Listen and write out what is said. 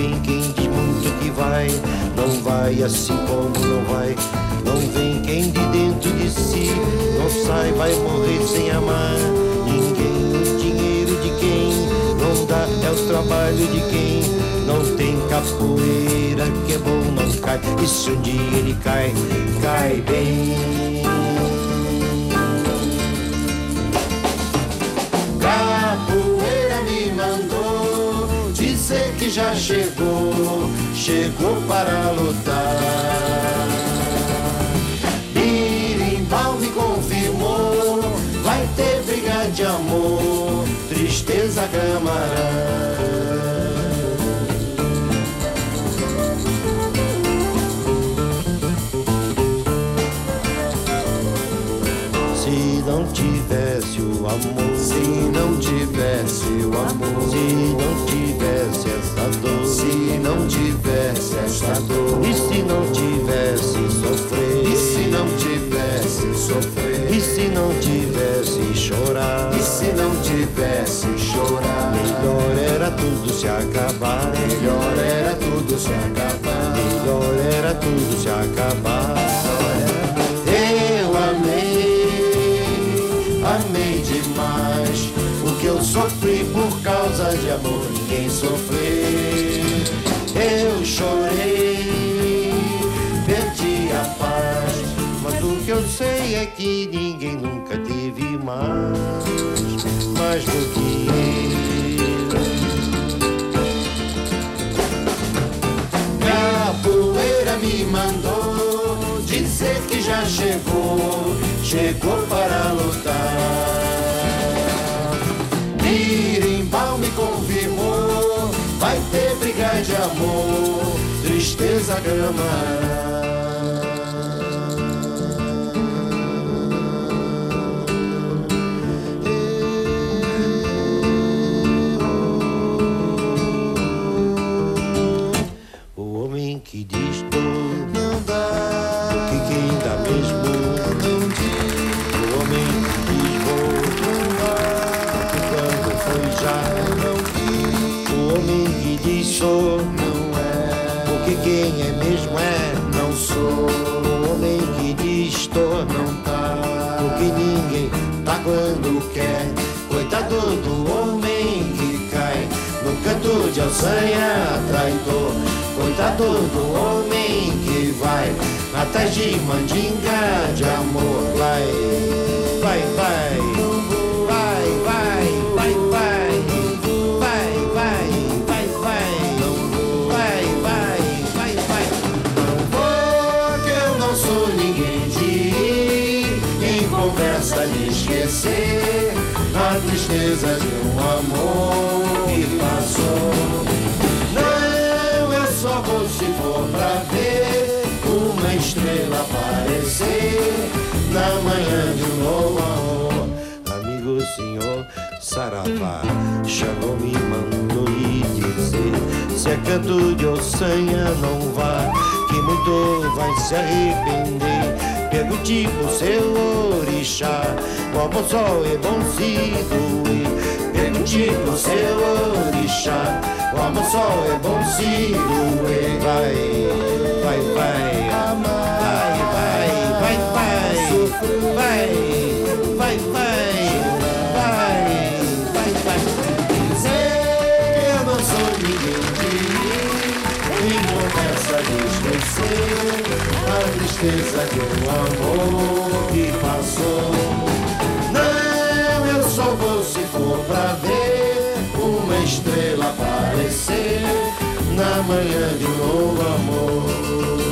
vem quem diz muito que vai, não vai assim como não vai. Não vem quem de dentro de si não sai, vai morrer sem amar ninguém. O dinheiro de quem não dá é o trabalho de quem não tem capoeira, que é bom não cai. E se um dia ele cai, cai bem. Capoeira me mandou dizer que já chegou, chegou para lutar. Birimbau me confirmou, vai ter briga de amor, tristeza camarada. Se não tivesse o amor, se não tivesse o amor, se não tivesse essa dor, se não tivesse essa dor, e se não tivesse sofrer, e se não tivesse sofrer, e se não tivesse chorar, e se não tivesse chorar, melhor era tudo se acabar, melhor era tudo se acabar, melhor era tudo se acabar. Eu amei demais, o que eu sofri por causa de amor ninguém sofreu. Eu chorei, perdi a paz, mas o que eu sei é que ninguém nunca teve mais do que eu. Capoeira me mandou dizer que já chegou, chegou para lutar. Birimbau me confirmou, vai ter briga de amor, tristeza camarada. O homem que diz não dá, porque quem dá mesmo não diz. O homem que diz vou não dá, porque quando foi já não quis. O homem que diz sou não é, porque quem é mesmo é não sou. O homem que diz estou não tá, porque ninguém tá quando quer. Coitado do homem que cai no canto de alçanha traidor. Coitado do homem que vai atrás de mandinga de amor. Vai, vai, vai, vai, vai, vai, vai, vai, vai, vai, vai, vai, vai. Não vou, que eu não sou ninguém de ir em conversa de esquecer a tristeza de um amor que passou. Só vou se for pra ver uma estrela aparecer na manhã de um novo amor. Amigo senhor Saravá chamou, me mandou lhe dizer: se é canto de ossanha não vá, que muito vai se arrepender. Pergunte pro seu orixá, o amor só é bom se doer. Pergunte pro seu orixá, o amor só é bom se doer. Vai, vai, vai, vai, vai, vai, vai, vai, vai, vai, vai, vai. Dizer eu não sou ninguém de em conversa de esquecer a tristeza de um amor que passou. Não, eu só vou se for pra ver uma estrela aparecer na manhã de um novo amor.